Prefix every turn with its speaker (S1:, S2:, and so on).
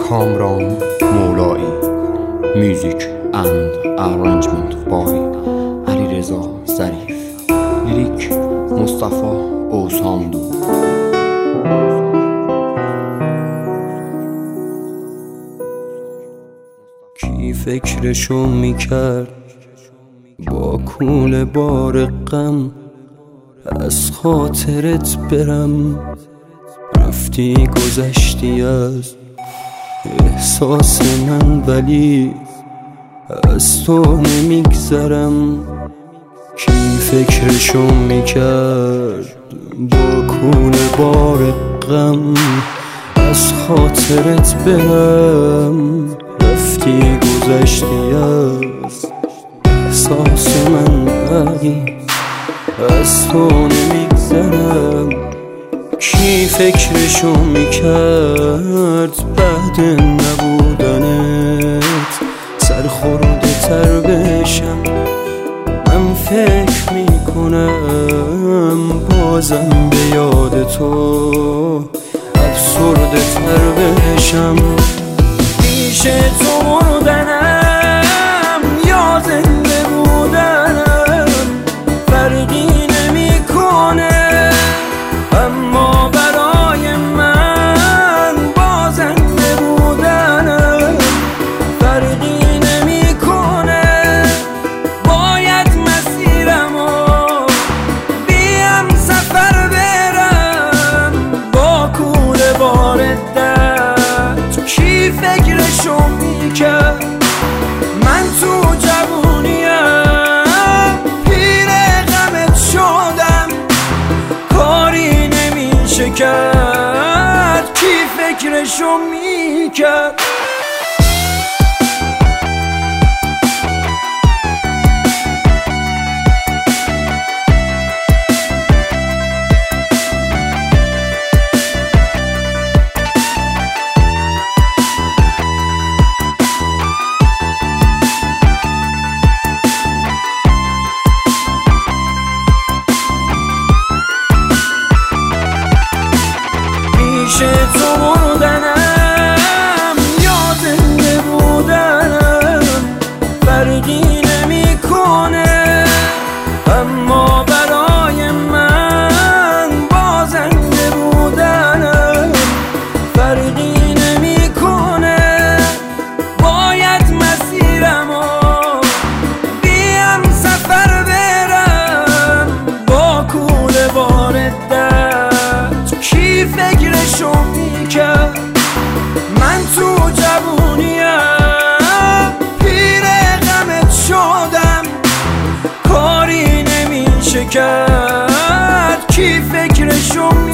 S1: کامران مولایی. میوزیک اند ارنجمنت بای علیرضا ظریف. لیریک مصطفی اوساندو. کی فکرشو میکرد با کول بار غم از خاطرت برم؟ رفتی گذشتی از احساس من، ولی از تو نمیگذرم. کی فکرشو میکرد با کول بار غم از خاطرت برم؟ رفتی گذشتی از احساس من، ولی از تو نمیگذرم. کی فکرشو میکرد بعد نبودنت سرخورده تر بشم؟ من فکر میکنم بازم به یاد تو افسرده تر بشم. پیش تو مردنم یا زنده بودنم فرقی نمیکنه، اما برای من با زنده بودنم فرقی نمیکنه. باید مسیرمو بیم سفر برم با کوله بار درد. کی فکرشو میکرد من تو جوونیم پیر غمت شدم، کاری نمیشه کرد. کی فکرشو میکرد؟ پیش تو مردنم یا زنده بودنم فرقی نمیکنه، اما برای من با زنده بودنم فرقی نمیکنه. باید مسیرمو بیم سفر برم با کوله بار درد. کی فکرشو میکرد من تو جوونیم پیر غمت شدم، کاری نمیشه کرد. کی فکرشو